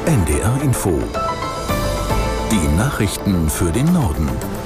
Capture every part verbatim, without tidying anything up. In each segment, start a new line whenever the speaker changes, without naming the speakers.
N D R Info. Die Nachrichten für den Norden.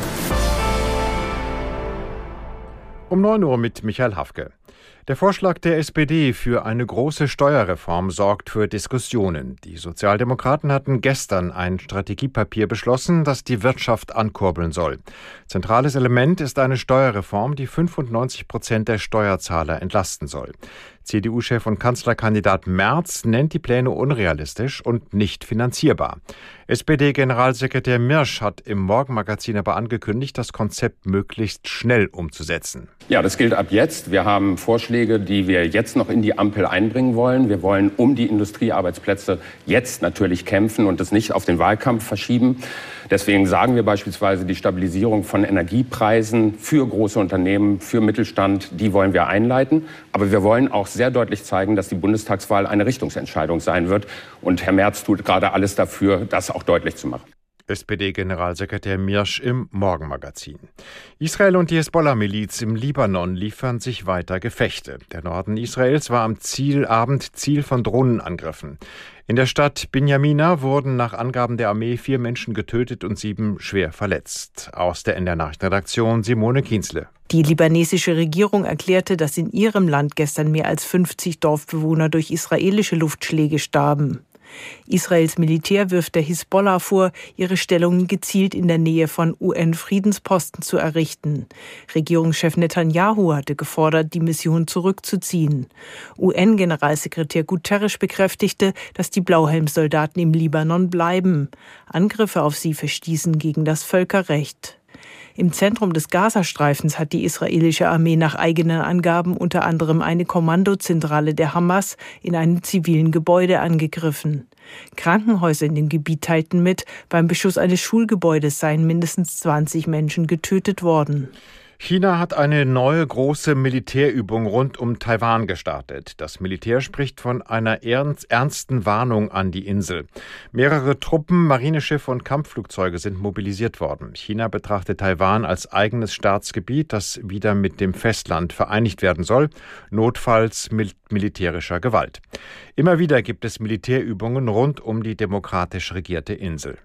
Um neun Uhr mit Michael Hafke. Der Vorschlag der S P D für eine große Steuerreform sorgt für Diskussionen. Die Sozialdemokraten hatten gestern ein Strategiepapier beschlossen, das die Wirtschaft ankurbeln soll. Zentrales Element ist eine Steuerreform, die fünfundneunzig Prozent der Steuerzahler entlasten soll. C D U-Chef und Kanzlerkandidat Merz nennt die Pläne unrealistisch und nicht finanzierbar. S P D-Generalsekretär Mirsch hat im Morgenmagazin aber angekündigt, das Konzept möglichst schnell umzusetzen.
Ja, das gilt ab jetzt. Wir haben Vorschläge, die wir jetzt noch in die Ampel einbringen wollen. Wir wollen um die Industriearbeitsplätze jetzt natürlich kämpfen und das nicht auf den Wahlkampf verschieben. Deswegen sagen wir beispielsweise, die Stabilisierung von Energiepreisen für große Unternehmen, für Mittelstand, die wollen wir einleiten. Aber wir wollen auch sehr deutlich zeigen, dass die Bundestagswahl eine Richtungsentscheidung sein wird. Und Herr Merz tut gerade alles dafür, das auch deutlich zu machen.
S P D-Generalsekretär Mirsch im Morgenmagazin. Israel und die Hisbollah-Miliz im Libanon liefern sich weiter Gefechte. Der Norden Israels war am Zielabend Ziel von Drohnenangriffen. In der Stadt Binjamina wurden nach Angaben der Armee vier Menschen getötet und sieben schwer verletzt. Aus der N D R-Nachrichtenredaktion Simone Kienzle.
Die libanesische Regierung erklärte, dass in ihrem Land gestern mehr als fünfzig Dorfbewohner durch israelische Luftschläge starben. Israels Militär wirft der Hisbollah vor, ihre Stellungen gezielt in der Nähe von U N-Friedensposten zu errichten. Regierungschef Netanyahu hatte gefordert, die Mission zurückzuziehen. U N-Generalsekretär Guterres bekräftigte, dass die Blauhelmsoldaten im Libanon bleiben. Angriffe auf sie verstießen gegen das Völkerrecht. Im Zentrum des Gazastreifens hat die israelische Armee nach eigenen Angaben unter anderem eine Kommandozentrale der Hamas in einem zivilen Gebäude angegriffen. Krankenhäuser in dem Gebiet teilten mit, beim Beschuss eines Schulgebäudes seien mindestens zwanzig Menschen getötet worden.
China hat eine neue große Militärübung rund um Taiwan gestartet. Das Militär spricht von einer ernsten Warnung an die Insel. Mehrere Truppen, Marineschiffe und Kampfflugzeuge sind mobilisiert worden. China betrachtet Taiwan als eigenes Staatsgebiet, das wieder mit dem Festland vereinigt werden soll, notfalls mit militärischer Gewalt. Immer wieder gibt es Militärübungen rund um die demokratisch regierte Insel.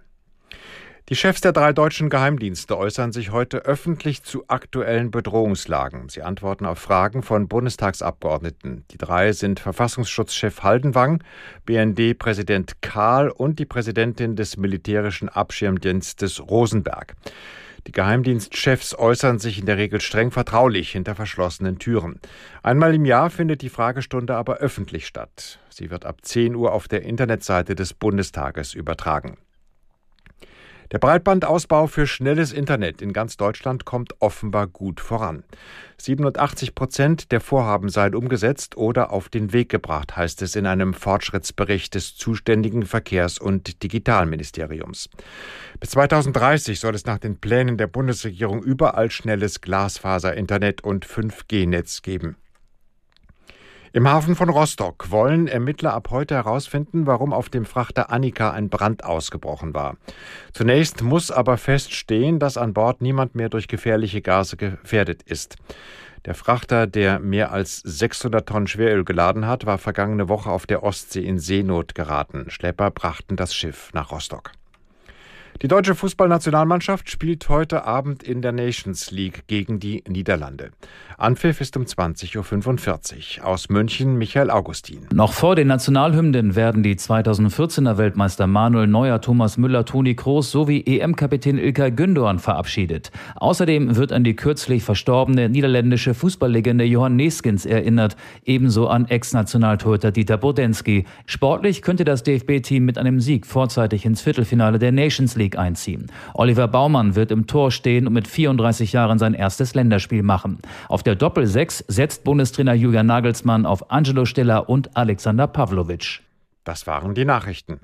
Die Chefs der drei deutschen Geheimdienste äußern sich heute öffentlich zu aktuellen Bedrohungslagen. Sie antworten auf Fragen von Bundestagsabgeordneten. Die drei sind Verfassungsschutzchef Haldenwang, B N D-Präsident Kahl und die Präsidentin des militärischen Abschirmdienstes Rosenberg. Die Geheimdienstchefs äußern sich in der Regel streng vertraulich hinter verschlossenen Türen. Einmal im Jahr findet die Fragestunde aber öffentlich statt. Sie wird ab zehn Uhr auf der Internetseite des Bundestages übertragen. Der Breitbandausbau für schnelles Internet in ganz Deutschland kommt offenbar gut voran. siebenundachtzig Prozent der Vorhaben seien umgesetzt oder auf den Weg gebracht, heißt es in einem Fortschrittsbericht des zuständigen Verkehrs- und Digitalministeriums. Bis zweitausenddreißig soll es nach den Plänen der Bundesregierung überall schnelles Glasfaser-Internet und fünf G Netz geben. Im Hafen von Rostock wollen Ermittler ab heute herausfinden, warum auf dem Frachter Annika ein Brand ausgebrochen war. Zunächst muss aber feststehen, dass an Bord niemand mehr durch gefährliche Gase gefährdet ist. Der Frachter, der mehr als sechshundert Tonnen Schweröl geladen hat, war vergangene Woche auf der Ostsee in Seenot geraten. Schlepper brachten das Schiff nach Rostock. Die deutsche Fußballnationalmannschaft spielt heute Abend in der Nations League gegen die Niederlande. Anpfiff ist um zwanzig Uhr fünfundvierzig. Aus München Michael Augustin.
Noch vor den Nationalhymnen werden die zweitausendvierzehner Weltmeister Manuel Neuer, Thomas Müller, Toni Kroos sowie E M-Kapitän İlkay Gündoğan verabschiedet. Außerdem wird an die kürzlich verstorbene niederländische Fußballlegende Johan Neeskens erinnert, ebenso an Ex-Nationaltorhüter Dieter Bodensky. Sportlich könnte das D F B-Team mit einem Sieg vorzeitig ins Viertelfinale der Nations League einziehen. Oliver Baumann wird im Tor stehen und mit vierunddreißig Jahren sein erstes Länderspiel machen. Auf der Doppel-Sechs setzt Bundestrainer Julian Nagelsmann auf Angelo Stiller und Alexander Pavlovic.
Das waren die Nachrichten.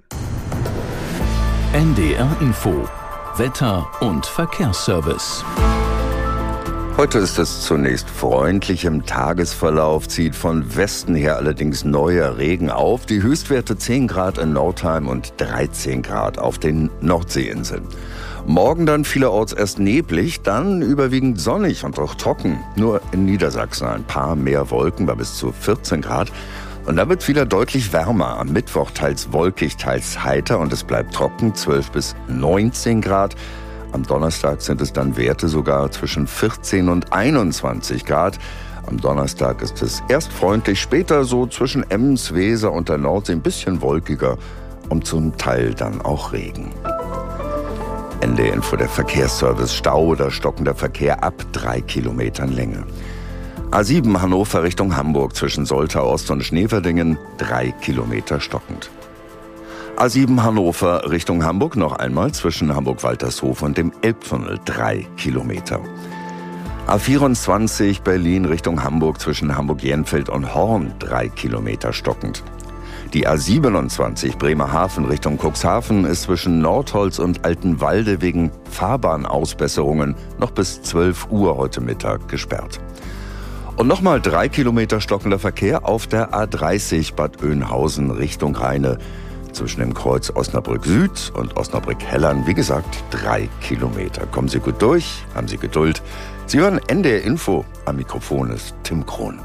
N D R Info. Wetter und Verkehrsservice.
Heute ist es zunächst freundlich. Im Tagesverlauf zieht von Westen her allerdings neuer Regen auf. Die Höchstwerte zehn Grad in Nordheim und dreizehn Grad auf den Nordseeinseln. Morgen dann vielerorts erst neblig, dann überwiegend sonnig und auch trocken. Nur in Niedersachsen ein paar mehr Wolken bei bis zu vierzehn Grad. Und dann wird es wieder deutlich wärmer. Am Mittwoch teils wolkig, teils heiter und es bleibt trocken, zwölf bis neunzehn Grad. Am Donnerstag sind es dann Werte sogar zwischen vierzehn und einundzwanzig Grad. Am Donnerstag ist es erst freundlich, später so zwischen Ems, Weser und der Nordsee ein bisschen wolkiger und zum Teil dann auch Regen. N D Info der Verkehrsservice. Stau oder stockender Verkehr ab drei Kilometern Länge. A sieben Hannover Richtung Hamburg zwischen Soltau Ost und Schneverdingen, drei Kilometer stockend. A sieben Hannover Richtung Hamburg noch einmal zwischen Hamburg-Waltershof und dem Elbtunnel, drei Kilometer. A vierundzwanzig Berlin Richtung Hamburg zwischen Hamburg-Jenfeld und Horn, drei Kilometer stockend. Die A siebenundzwanzig Bremerhaven Richtung Cuxhaven ist zwischen Nordholz und Altenwalde wegen Fahrbahnausbesserungen noch bis zwölf Uhr heute Mittag gesperrt. Und nochmal drei Kilometer stockender Verkehr auf der A dreißig Bad Oeynhausen Richtung Rheine. Zwischen dem Kreuz Osnabrück Süd und Osnabrück Hellern, wie gesagt, drei Kilometer. Kommen Sie gut durch, haben Sie Geduld. Sie hören N D R Info. Am Mikrofon ist Tim Krohn.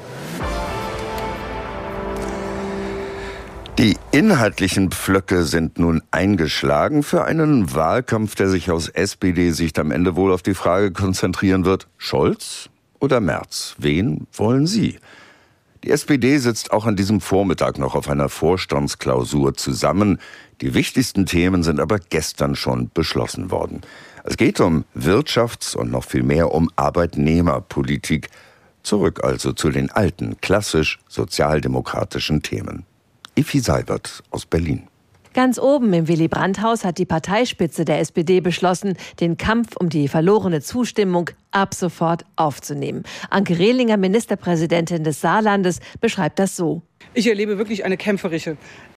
Die inhaltlichen Pflöcke sind nun eingeschlagen für einen Wahlkampf, der sich aus S P D-Sicht am Ende wohl auf die Frage konzentrieren wird: Scholz oder Merz? Wen wollen Sie? Die S P D sitzt auch an diesem Vormittag noch auf einer Vorstandsklausur zusammen. Die wichtigsten Themen sind aber gestern schon beschlossen worden. Es geht um Wirtschafts- und noch viel mehr um Arbeitnehmerpolitik. Zurück also zu den alten, klassisch sozialdemokratischen Themen. Effi Seibert aus Berlin.
Ganz oben im Willy-Brandt-Haus hat die Parteispitze der S P D beschlossen, den Kampf um die verlorene Zustimmung ab sofort aufzunehmen. Anke Rehlinger, Ministerpräsidentin des Saarlandes, beschreibt das so.
Ich erlebe wirklich eine kämpferische